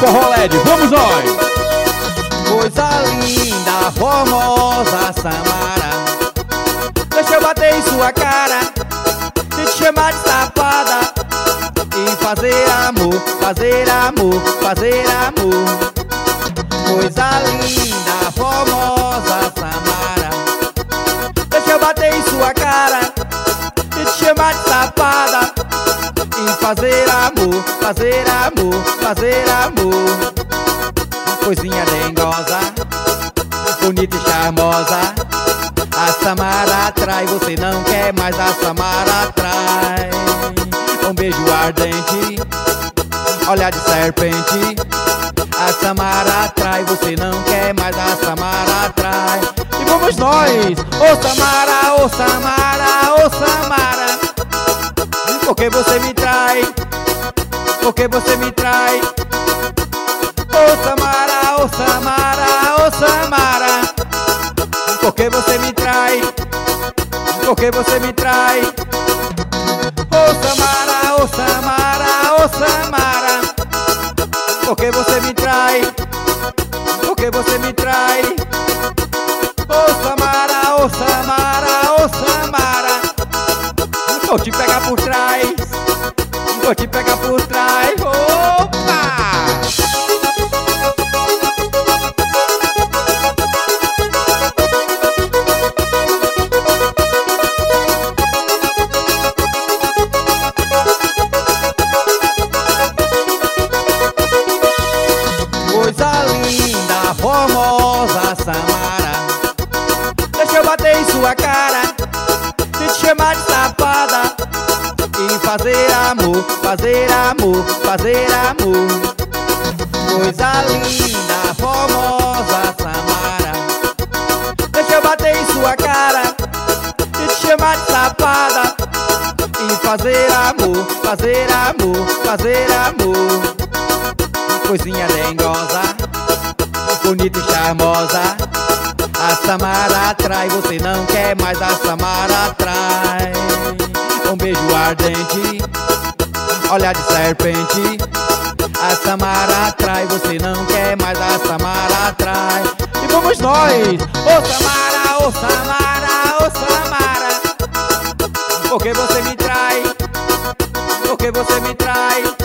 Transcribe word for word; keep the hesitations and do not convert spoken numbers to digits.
forró L E D, vamos nós! Coisa linda, formosa Samara, deixa eu bater em sua cara e te chamar de safada e fazer amor, fazer amor, fazer amor. Coisa linda, formosa Samara, deixa eu bater em sua cara e te chamar de safada e fazer amor, fazer amor, fazer amor. Coisinha dengosa, bonita e charmosa, a Samara atrai, você não quer mais, a Samara atrai. Um beijo ardente, olhar de serpente, a Samara atrai, você não quer mais, a Samara atrai. E vamos nós! Ô Samara, ô Samara, ô Samara, porque você me trai, porque você me trai. Ô Samara, ô Samara, ô Samara, porque você me trai, porque você me trai. Ô Samara, ô Samara, ô Samara, porque você me trai, porque você me trai. Ô Samara, ô Samara, ô Samara, vou te pegar por trás, vou te pegar por trás. Opa! Coisa linda, formosa Samara, deixa eu bater em sua cara e te chamar de safada e fazer amor, fazer amor, fazer amor. Coisa linda, formosa Samara, deixa eu bater em sua cara e te chamar de safada e fazer amor, fazer amor, fazer amor. Coisinha dengosa, bonita e charmosa, a Samara atrai, você não quer mais, a Samara atrai. Um beijo ardente, olhar de serpente, a Samara atrai, você não quer mais, a Samara atrai. E vamos nós! Ô Samara, ô Samara, ô Samara, porque você me trai, porque você me trai.